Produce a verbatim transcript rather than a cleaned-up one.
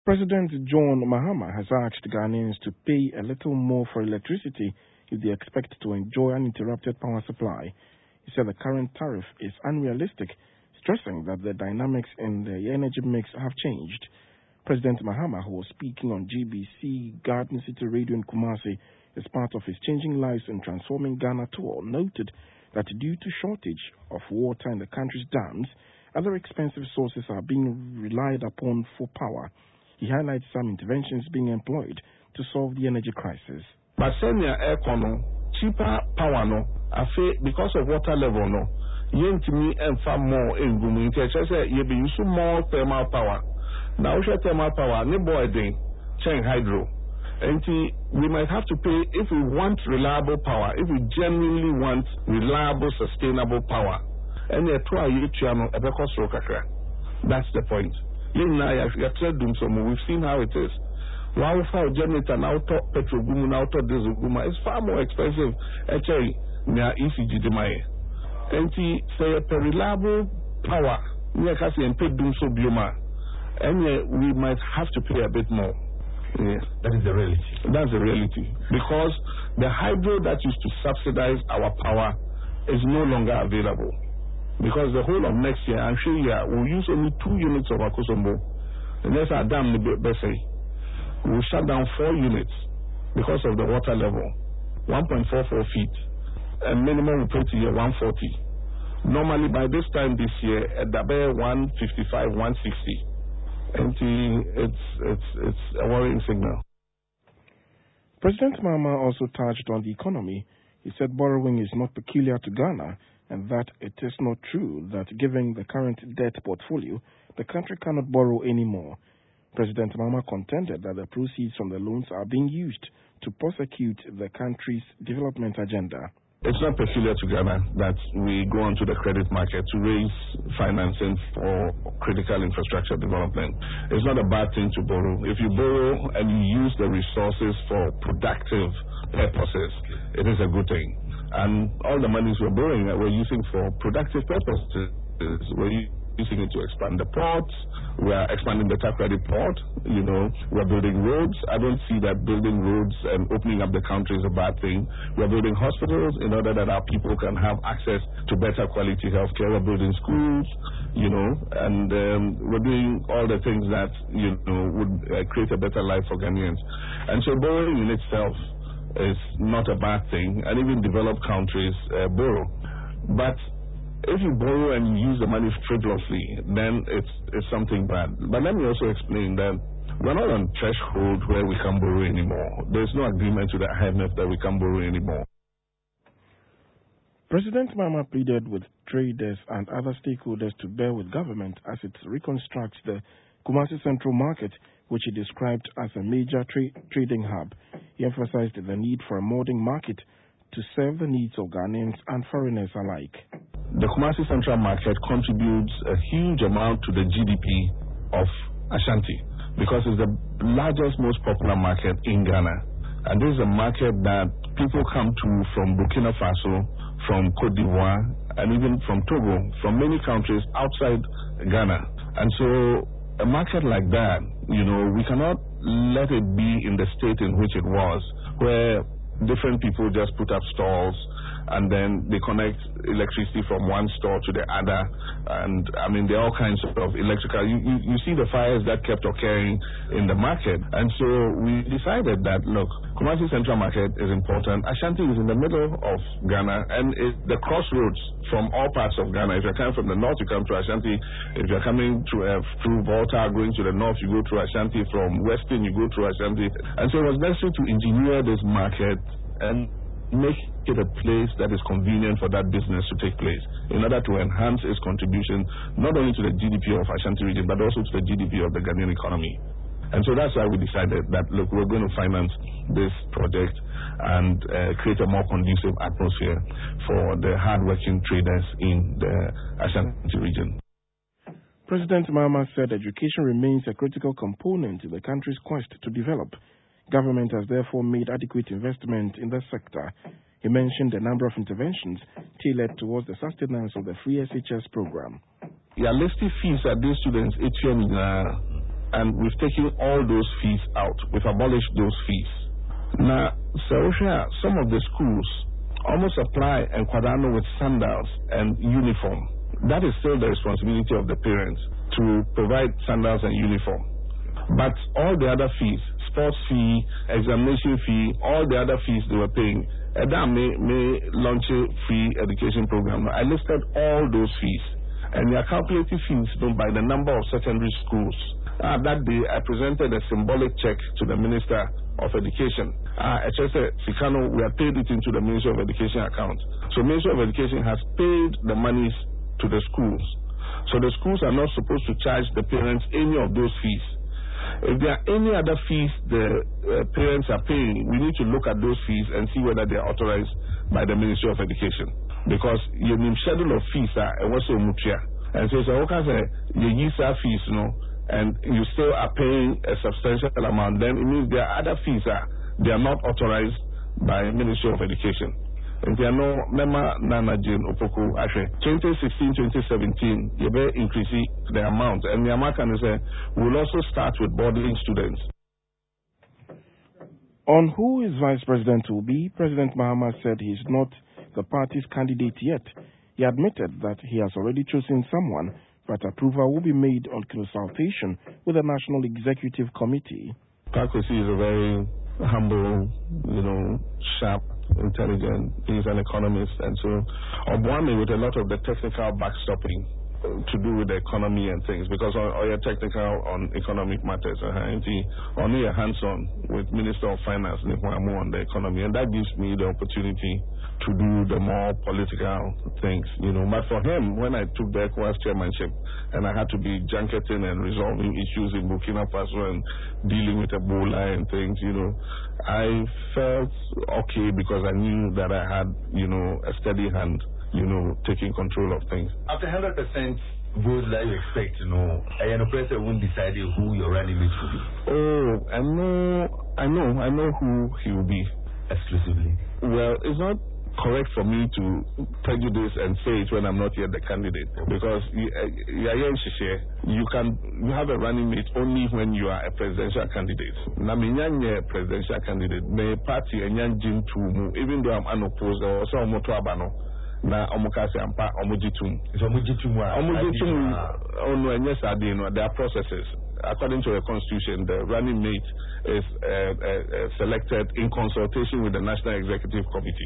President John Mahama has asked Ghanaians to pay a little more for electricity if they expect to enjoy uninterrupted power supply. He said the current tariff is unrealistic, stressing that the dynamics in the energy mix have changed. President Mahama, who was speaking on G B C Garden City Radio in Kumasi as part of his Changing Lives and Transforming Ghana tour, noted that due to shortage of water in the country's dams, other expensive sources are being relied upon for power. He highlights some interventions being employed to solve the energy crisis. But senior air no, cheaper power no, I feel because of water level no, yentimi and far more in Gumu. Say you be using more thermal power. Now we thermal power, ne boy thing, chain hydro. And we might have to pay if we want reliable power, if we genuinely want reliable, sustainable power. And you try you channel a because that's the point. We've seen how it is. Wow, for generator now top petrol guma now top diesel guma is far more expensive. Actually, near E C G demand. And say a reliable power. We can see and pay doom so bioma. And we might have to pay a bit more. Yeah. That is the reality. That's the reality. Because the hydro that used to subsidize our power is no longer available. Because the whole of next year, I'm sure yeah, we'll use only two units of Akosombo. And that's our dam, we'll shut down four units because of the water level, one point four four feet. And minimum we pay to year one forty. Normally by this time this year, at the one fifty-five, one sixty. And it's, it's, it's a worrying signal. President Mahama also touched on the economy. He said borrowing is not peculiar to Ghana, and that it is not true that given the current debt portfolio, the country cannot borrow anymore. President Mahama contended that the proceeds from the loans are being used to prosecute the country's development agenda. It's not peculiar to Ghana that we go onto the credit market to raise financing for critical infrastructure development. It's not a bad thing to borrow. If you borrow and you use the resources for productive purposes, it is a good thing. And all the monies we're borrowing, we're using for productive purposes. We're using it to expand the ports. We're expanding the Takoradi port. You know, we're building roads. I don't see that building roads and opening up the country is a bad thing. We're building hospitals in order that our people can have access to better quality health care. We're building schools, you know, and um, we're doing all the things that, you know, would uh, create a better life for Ghanaians. And so borrowing in itself is not a bad thing, and even developed countries uh, borrow. But if you borrow and you use the money frivolously, then it's it's something bad. But let me also explain that we're not on threshold where we can't borrow anymore. There's no agreement to the I M F that we can't borrow anymore. President Mahama pleaded with traders and other stakeholders to bear with government as it reconstructs the Kumasi Central Market, which he described as a major tra- trading hub. He emphasized the need for a modern market to serve the needs of Ghanaians and foreigners alike. The Kumasi Central Market contributes a huge amount to the G D P of Ashanti because it's the largest, most popular market in Ghana. And this is a market that people come to from Burkina Faso, from Cote d'Ivoire, and even from Togo, from many countries outside Ghana. And so a market like that, you know, we cannot let it be in the state in which it was, where different people just put up stalls and then they connect electricity from one store to the other. And I mean, there are all kinds of electrical. You, you, you see the fires that kept occurring in the market. And so we decided that, look, Kumasi Central Market is important. Ashanti is in the middle of Ghana and it's the crossroads from all parts of Ghana. If you're coming from the north, you come to Ashanti. If you're coming through, uh, through Volta, going to the north, you go through Ashanti. From Western, you go through Ashanti. And so it was necessary to engineer this market and make it a place that is convenient for that business to take place in order to enhance its contribution not only to the G D P of Ashanti region but also to the G D P of the Ghanaian economy. And so that's why we decided that, look, we're going to finance this project and uh, create a more conducive atmosphere for the hard-working traders in the Ashanti region. President Mahama said education remains a critical component in the country's quest to develop. Government has therefore made adequate investment in the sector. He mentioned a number of interventions tailored towards the sustenance of the free S H S program. Yeah, listed fees at these students, it's and we've taken all those fees out. We've abolished those fees. Now, so some of the schools almost supply and Kwadano with sandals and uniform. That is still the responsibility of the parents to provide sandals and uniform. But all the other fees, sports fee, examination fee, all the other fees they were paying, Edam may, may launch a free education program. I listed all those fees, and they are calculated fees by the number of secondary schools. Uh, that day, I presented a symbolic check to the Minister of Education. Uh, I just said, Sikano, we have paid it into the Ministry of Education account. So Ministry of Education has paid the monies to the schools. So the schools are not supposed to charge the parents any of those fees. If there are any other fees the uh, parents are paying, we need to look at those fees and see whether they are authorized by the Ministry of Education. Because your schedule of fees are also mutia. And so, so okay, say your yisa fees, you know, and you still are paying a substantial amount, then it means there are other fees that they are not authorized by the Ministry of Education. And there are no Mema Nana Jane Opoku actually twenty sixteen twenty seventeen you better increase the amount. And the amount can say we'll also start with boarding students. On who his vice president will be, President Mahama said he is not the party's candidate yet. He admitted that he has already chosen someone, but approval will be made on consultation with the National Executive Committee. Kwakwesi is a very humble, you know, sharp, intelligent. He's an economist, and so Obwami with a lot of the technical backstopping to do with the economy and things, because all your technical on economic matters, uh, only a hands-on with Minister of Finance on the economy, and that gives me the opportunity to do the more political things, you know. But for him, when I took the ECOWAS chairmanship and I had to be junketing and resolving issues in Burkina Faso and dealing with Ebola and things, you know, I felt okay because I knew that I had, you know, a steady hand, you know, taking control of things. After one hundred percent votes that you expect to know, and the president won't decide who your running mate will be. Oh, I know, I know, I know who he will be. Exclusively? Well, it's not correct for me to tell you this and say it when I'm not yet the candidate, because you, you can you have a running mate only when you are a presidential candidate. Na minyanye presidential candidate, me party enyanjin tu even though I'm unopposed or so moto abano na omukase ampa omujitum. So omujitum wa omujitum onu enyesa adino. There are processes. According to the constitution, the running mate is uh, uh, uh, selected in consultation with the National Executive Committee.